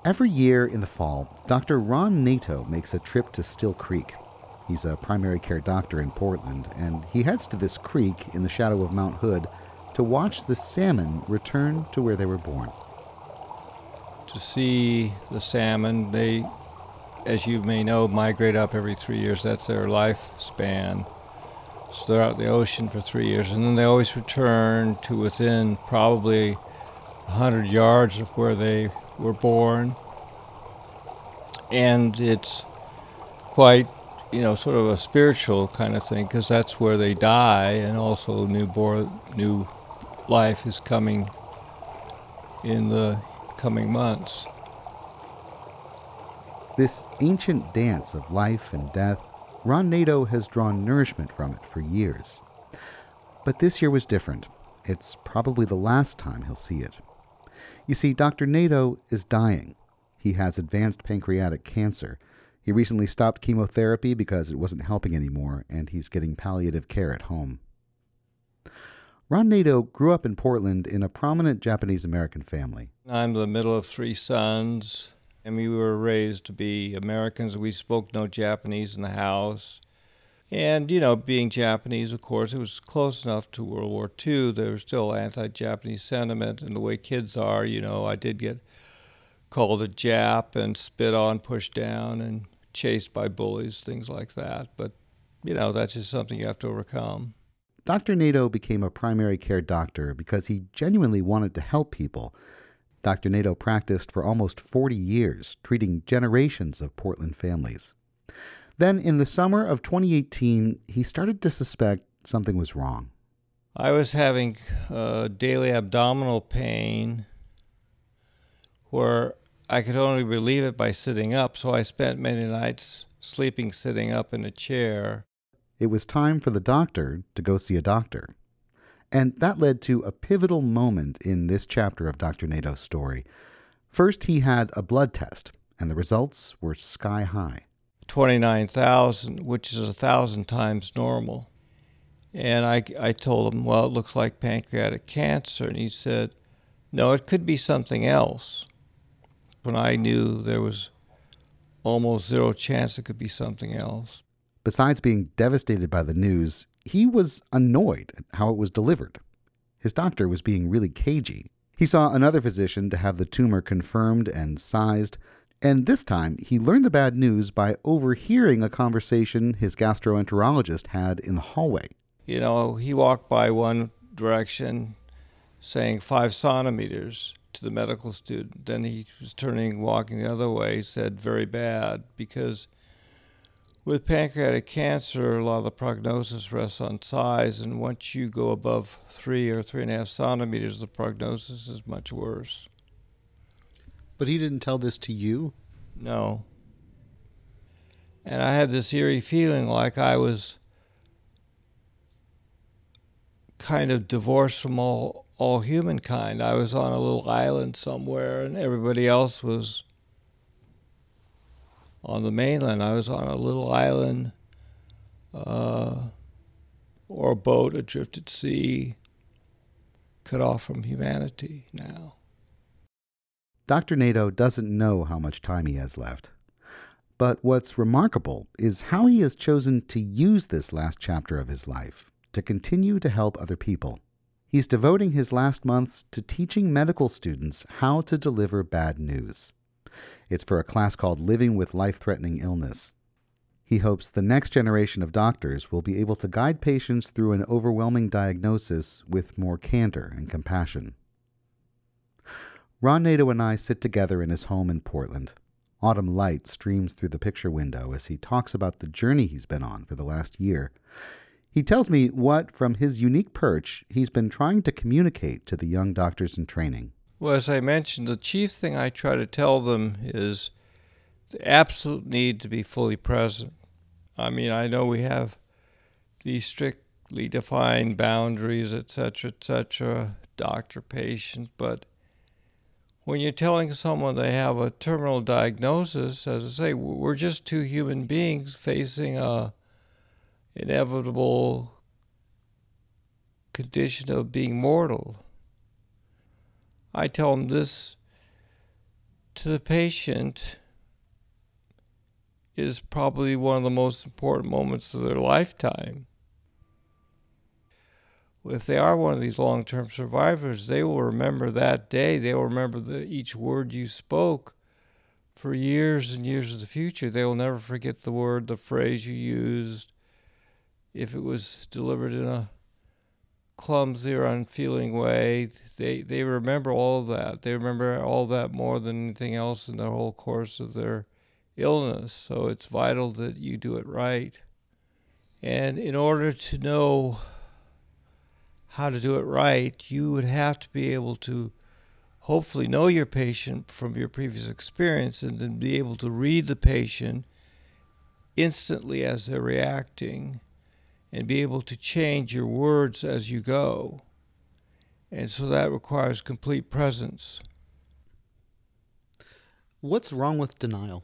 Every year in the fall, Dr. Ron Nato makes a trip to Still Creek. He's a primary care doctor in Portland, and he heads to this creek in the shadow of Mount Hood to watch the salmon return to where they were born. To see the salmon, they, as you may know, migrate up every 3 years. That's their lifespan. So they're out in the ocean for 3 years, and then they always return to within probably 100 yards of where they were born. And it's quite, sort of a spiritual kind of thing, because that's where they die, and also new life is coming in the coming months. This ancient dance of life and death, Ron Nato has drawn nourishment from it for years. But this year was different. It's probably the last time he'll see it. You see, Dr. Nato is dying. He has advanced pancreatic cancer. He recently stopped chemotherapy because it wasn't helping anymore, and he's getting palliative care at home. Ron Nato grew up in Portland in a prominent Japanese-American family. I'm the middle of 3 sons, and we were raised to be Americans. We spoke no Japanese in the house. And, being Japanese, of course, it was close enough to World War II. There was still anti-Japanese sentiment, and the way kids are, I did get called a Jap and spit on, pushed down, and chased by bullies, things like that. But, that's just something you have to overcome. Dr. Nato became a primary care doctor because he genuinely wanted to help people. Dr. Nato practiced for almost 40 years, treating generations of Portland families. Then, in the summer of 2018, he started to suspect something was wrong. I was having daily abdominal pain where I could only relieve it by sitting up, so I spent many nights sleeping sitting up in a chair. It was time for the doctor to go see a doctor. And that led to a pivotal moment in this chapter of Dr. Nato's story. First, he had a blood test, and the results were sky high. 29,000, which is 1,000 times normal. And I told him, well, it looks like pancreatic cancer. And he said, no, it could be something else. When I knew there was almost zero chance it could be something else. Besides being devastated by the news, he was annoyed at how it was delivered. His doctor was being really cagey. He saw another physician to have the tumor confirmed and sized, and this time he learned the bad news by overhearing a conversation his gastroenterologist had in the hallway. He walked by one direction saying 5 centimeters to the medical student. Then he was walking the other way, said very bad, because with pancreatic cancer, a lot of the prognosis rests on size, and once you go above 3 or 3.5 centimeters, the prognosis is much worse. But he didn't tell this to you? No. And I had this eerie feeling like I was kind of divorced from all humankind. I was on a little island somewhere, and everybody else was on the mainland. I was on a little island or a boat adrift at sea, cut off from humanity now. Dr. Nato doesn't know how much time he has left. But what's remarkable is how he has chosen to use this last chapter of his life to continue to help other people. He's devoting his last months to teaching medical students how to deliver bad news. It's for a class called Living with Life-Threatening Illness. He hopes the next generation of doctors will be able to guide patients through an overwhelming diagnosis with more candor and compassion. Ron Nato and I sit together in his home in Portland. Autumn light streams through the picture window as he talks about the journey he's been on for the last year. He tells me what, from his unique perch, he's been trying to communicate to the young doctors in training. Well, as I mentioned, the chief thing I try to tell them is the absolute need to be fully present. I mean, I know we have these strictly defined boundaries, etc., doctor-patient, but when you're telling someone they have a terminal diagnosis, as I say, we're just 2 human beings facing a inevitable condition of being mortal. I tell them this to the patient is probably one of the most important moments of their lifetime. If they are one of these long-term survivors, they will remember that day. They will remember each word you spoke for years and years of the future. They will never forget the word, the phrase you used, if it was delivered in a clumsy or unfeeling way. They remember all of that. They remember all of that more than anything else in the whole course of their illness. So it's vital that you do it right. And in order to know how to do it right, you would have to be able to hopefully know your patient from your previous experience and then be able to read the patient instantly as they're reacting and be able to change your words as you go. And so that requires complete presence. What's wrong with denial?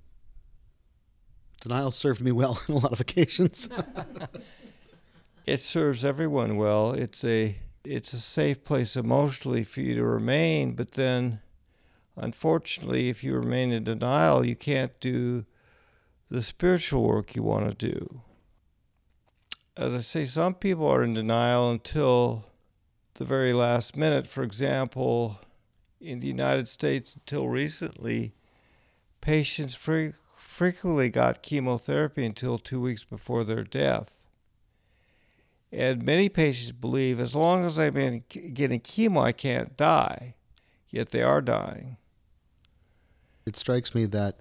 Denial served me well on a lot of occasions. It serves everyone well. It's a safe place emotionally for you to remain, but then, unfortunately, if you remain in denial, you can't do the spiritual work you want to do. As I say, some people are in denial until the very last minute. For example, in the United States, until recently, patients frequently got chemotherapy until 2 weeks before their death. And many patients believe as long as I've been getting chemo, I can't die. Yet they are dying. It strikes me that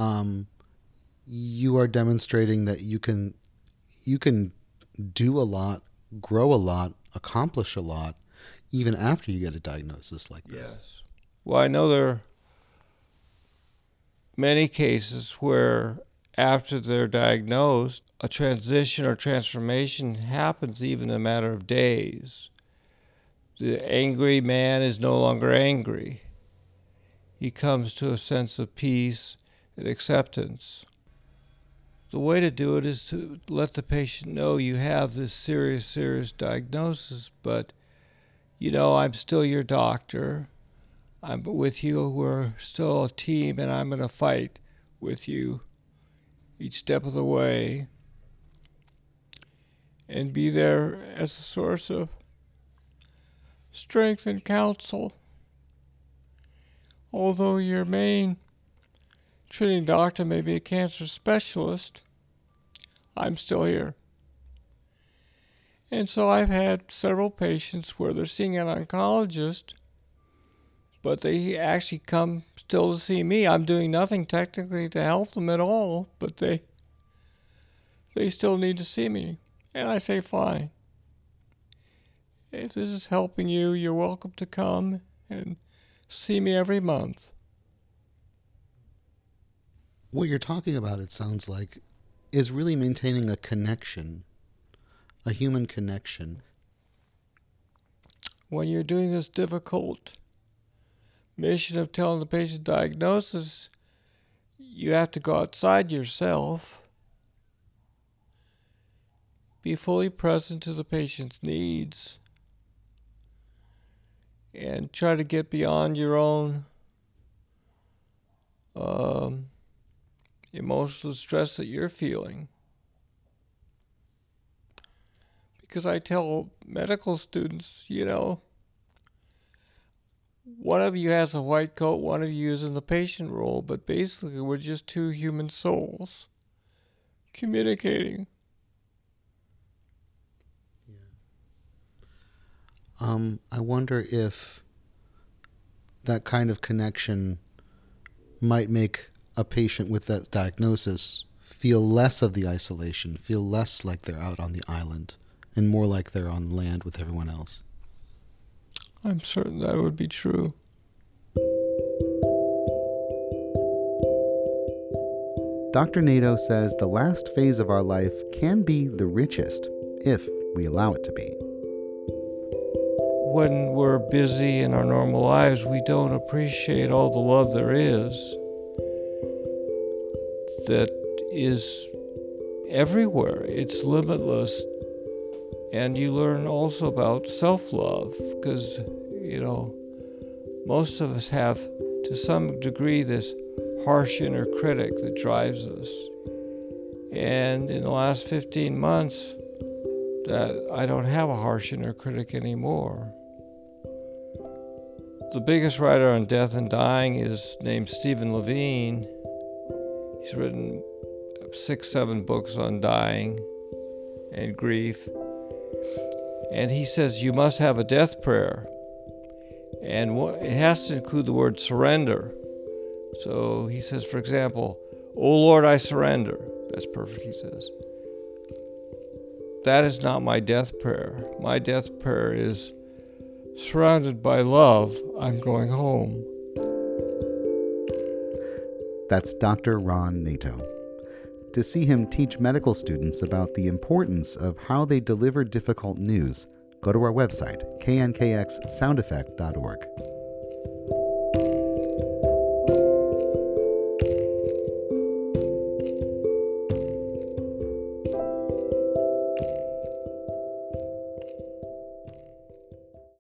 you are demonstrating that you can do a lot, grow a lot, accomplish a lot, even after you get a diagnosis like this. Yes. Well, I know there are many cases where after they're diagnosed, a transition or transformation happens even in a matter of days. The angry man is no longer angry. He comes to a sense of peace and acceptance. The way to do it is to let the patient know you have this serious diagnosis, but, I'm still your doctor. I'm with you. We're still a team, and I'm going to fight with you each step of the way and be there as a source of strength and counsel. Although your main treating doctor may be a cancer specialist, I'm still here. And so I've had several patients where they're seeing an oncologist, but they actually come still to see me. I'm doing nothing technically to help them at all, but they still need to see me. And I say, fine. If this is helping you, you're welcome to come and see me every month. What you're talking about, it sounds like, is really maintaining a connection, a human connection. When you're doing this difficult mission of telling the patient diagnosis, you have to go outside yourself, be fully present to the patient's needs, and try to get beyond your own emotional stress that you're feeling. Because I tell medical students, one of you has a white coat, one of you is in the patient role, but basically we're just two human souls communicating. I wonder if that kind of connection might make a patient with that diagnosis feel less of the isolation, feel less like they're out on the island, and more like they're on land with everyone else. I'm certain that would be true. Dr. Nadeau says the last phase of our life can be the richest, if we allow it to be. When we're busy in our normal lives, we don't appreciate all the love there is that is everywhere. It's limitless. And you learn also about self-love because, most of us have to some degree, this harsh inner critic that drives us. And in the last 15 months, that I don't have a harsh inner critic anymore. The biggest writer on death and dying is named Stephen Levine. He's written 6-7 books on dying and grief. And he says you must have a death prayer. And it has to include the word surrender. So he says, for example, "Oh Lord, I surrender." That's perfect, he says. That is not my death prayer. My death prayer is, "Surrounded by love, I'm going home." That's Dr. Ron Nato. To see him teach medical students about the importance of how they deliver difficult news, go to our website, knkxsoundeffect.org.